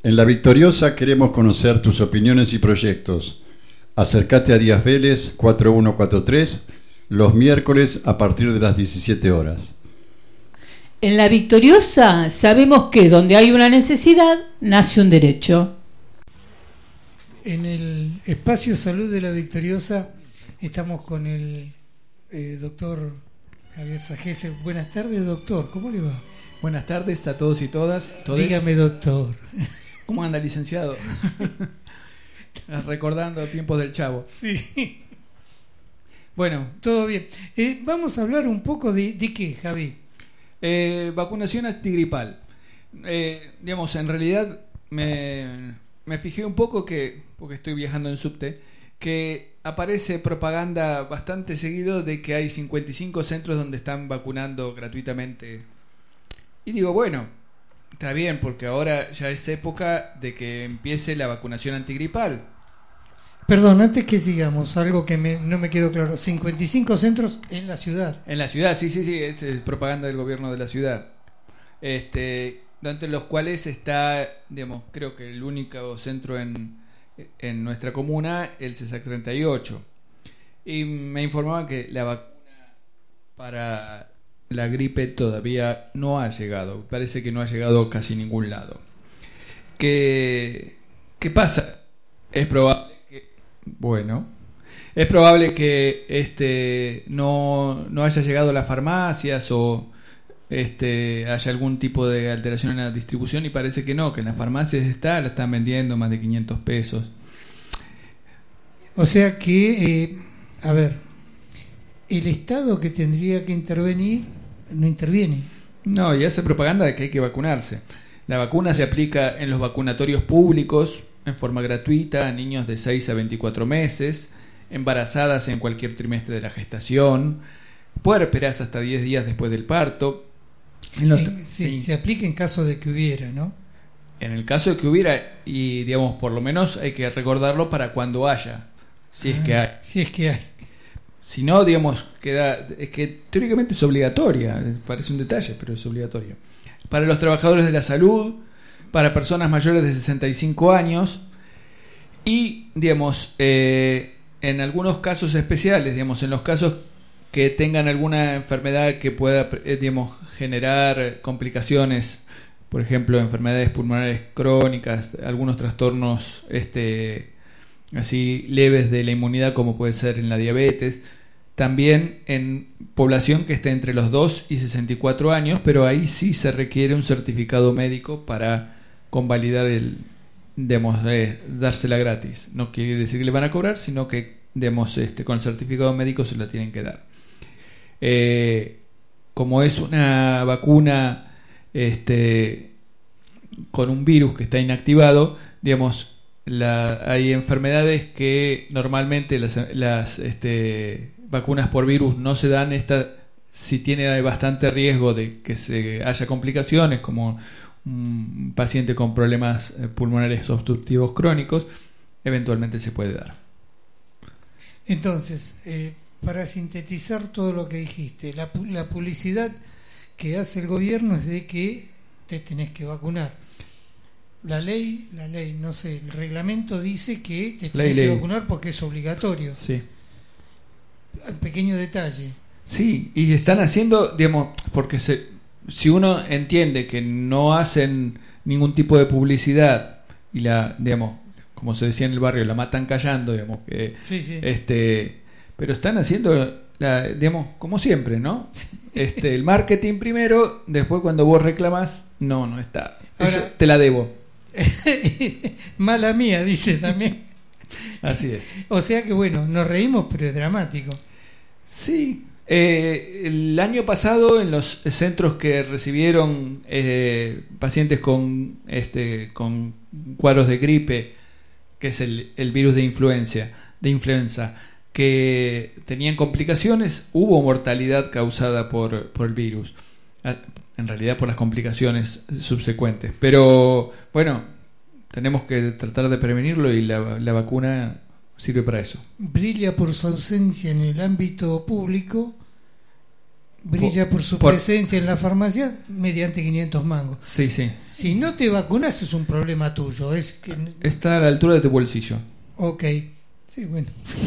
En La Victoriosa queremos conocer tus opiniones y proyectos. Acércate a Díaz Vélez 4143 los miércoles a partir de las 17 horas. En La Victoriosa sabemos que donde hay una necesidad, nace un derecho. En el espacio salud de La Victoriosa estamos con el doctor Javier Sajese. Buenas tardes, doctor. ¿Cómo le va? Buenas tardes a todos y todas. Dígame, doctor. ¿Cómo anda, licenciado? Recordando tiempos del Chavo. Sí. Bueno. Todo bien. Vamos a hablar un poco de qué, Javi. Vacunación antigripal. Digamos, en realidad me fijé un poco porque estoy viajando en subte, que aparece propaganda bastante seguido de que hay 55 centros donde están vacunando gratuitamente. Y digo, bueno, está bien, porque ahora ya es época de que empiece la vacunación antigripal. Perdón, antes que sigamos, algo que no me quedó claro. 55 centros en la ciudad. En la ciudad, sí, es propaganda del gobierno de la ciudad. Entre los cuales está, digamos, creo que el único centro en nuestra comuna, el CESAC 38. Y me informaban que la vacuna para la gripe todavía no ha llegado. Parece que no ha llegado a casi ningún lado. ¿Qué pasa? Es probable que no haya llegado a las farmacias o haya algún tipo de alteración en la distribución, y parece que no, que en las farmacias la están vendiendo más de 500 pesos. O sea que, a ver, el Estado que tendría que intervenir no interviene. No, y hace propaganda de que hay que vacunarse. La vacuna se aplica en los vacunatorios públicos en forma gratuita a niños de 6 a 24 meses, embarazadas en cualquier trimestre de la gestación, puérperas hasta 10 días después del parto. Sí, se aplica en caso de que hubiera, ¿no? En el caso de que hubiera, y digamos, por lo menos hay que recordarlo para cuando haya, si es que hay. Si es que hay. Si no, digamos, es que teóricamente es obligatoria, parece un detalle, pero es obligatoria. Para los trabajadores de la salud, para personas mayores de 65 años y, digamos, en algunos casos especiales, digamos, en los casos que tengan alguna enfermedad que pueda, digamos, generar complicaciones, por ejemplo, enfermedades pulmonares crónicas, algunos trastornos así leves de la inmunidad, como puede ser en la diabetes, también en población que esté entre los 2 y 64 años, pero ahí sí se requiere un certificado médico para convalidar dársela gratis. No quiere decir que le van a cobrar, sino que con el certificado médico se la tienen que dar. Como es una vacuna con un virus que está inactivado, digamos, hay enfermedades que normalmente las vacunas por virus no se dan. Si tiene bastante riesgo de que se haya complicaciones, como un paciente con problemas pulmonares obstructivos crónicos, eventualmente se puede dar. Entonces, para sintetizar todo lo que dijiste, la publicidad que hace el gobierno es de que te tenés que vacunar. La ley, no sé, el reglamento dice que te tenés que vacunar porque es obligatorio. Sí. Pequeño detalle. Sí, y están haciendo, digamos, porque si uno entiende que no hacen ningún tipo de publicidad y digamos, como se decía en el barrio, la matan callando, digamos, que sí. pero están haciendo digamos, como siempre, ¿no? El marketing primero, después cuando vos reclamas, no está. Ahora, eso te la debo. Mala mía, dice también. Así es. O sea que bueno, nos reímos, pero es dramático. Sí. El año pasado, en los centros que recibieron pacientes con cuadros de gripe, que es el virus de influenza, que tenían complicaciones, hubo mortalidad causada por el virus. En realidad por las complicaciones subsecuentes. Pero bueno, tenemos que tratar de prevenirlo y la vacuna sirve para eso. Brilla por su ausencia en el ámbito público brilla por su presencia en la farmacia mediante 500 mangos. Sí, sí. Si no te vacunas es un problema tuyo. Es que... Está a la altura de tu bolsillo. Ok. Sí, bueno.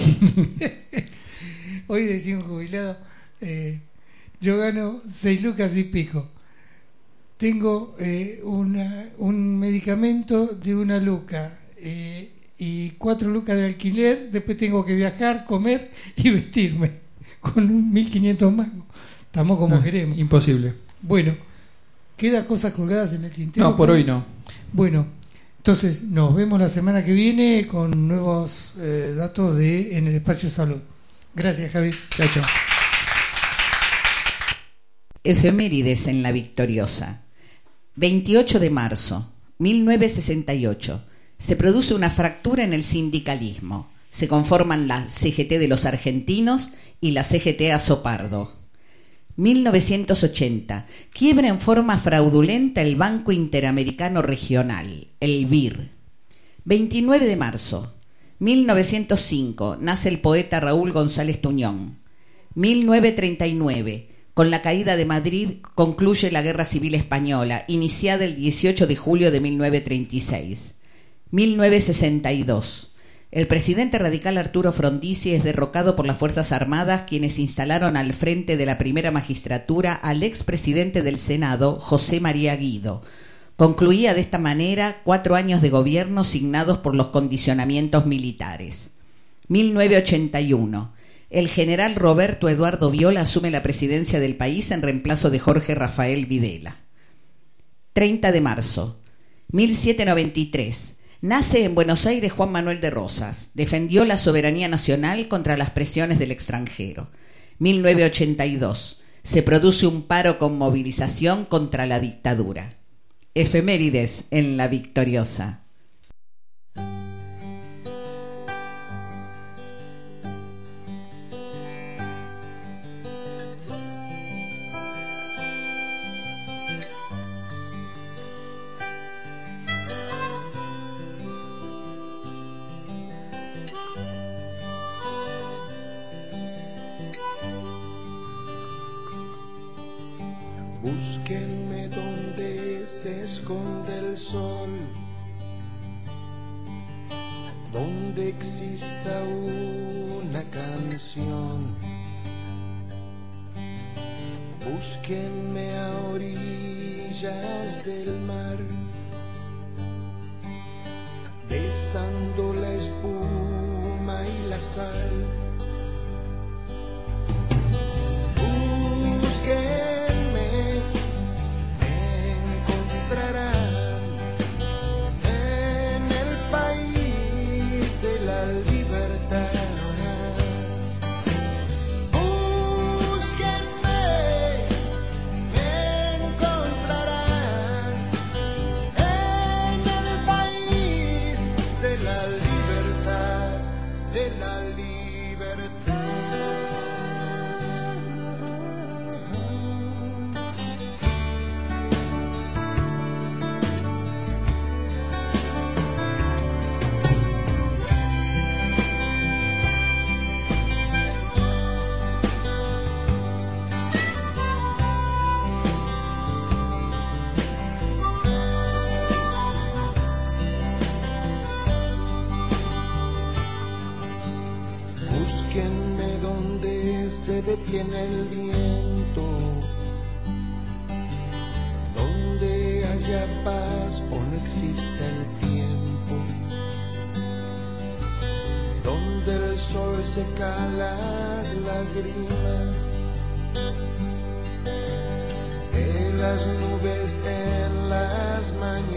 Hoy decía un jubilado, yo gano 6 lucas y pico. Tengo un medicamento de 1 luca y 4 lucas de alquiler. Después tengo que viajar, comer y vestirme con 1.500 mangos. Estamos como queremos. Imposible. Bueno, ¿queda cosas colgadas en el tintero? No, por hoy no. Bueno, entonces nos vemos la semana que viene con nuevos datos en el espacio salud. Gracias, Javi. Chao, chao. Efemérides en la Victoriosa. 28 de marzo, 1968. Se produce una fractura en el sindicalismo. Se conforman la CGT de los argentinos y la CGT Azopardo. 1980. Quiebra en forma fraudulenta el Banco Interamericano Regional, el BIR. 29 de marzo. 1905. Nace el poeta Raúl González Tuñón. 1939. Con la caída de Madrid concluye la Guerra Civil Española, iniciada el 18 de julio de 1936. 1962. El presidente radical Arturo Frondizi es derrocado por las Fuerzas Armadas, quienes instalaron al frente de la primera magistratura al expresidente del Senado, José María Guido. Concluía de esta manera 4 años de gobierno signados por los condicionamientos militares. 1981. El general Roberto Eduardo Viola asume la presidencia del país en reemplazo de Jorge Rafael Videla. 30 de marzo. 1793. Nace en Buenos Aires Juan Manuel de Rosas. Defendió la soberanía nacional contra las presiones del extranjero. 1982. Se produce un paro con movilización contra la dictadura. Efemérides en la Victoriosa. Búsquenme donde se esconde el sol, donde exista una canción. Búsquenme a orillas del mar, besando la espuma y la sal. Búsquenme, en el país de la libertad. Búsquenme, me encontrarán en el país de la libertad, de la libertad. Búsquenme donde se detiene el viento, donde haya paz o no exista el tiempo, donde el sol seca las lágrimas de las nubes en las mañanas.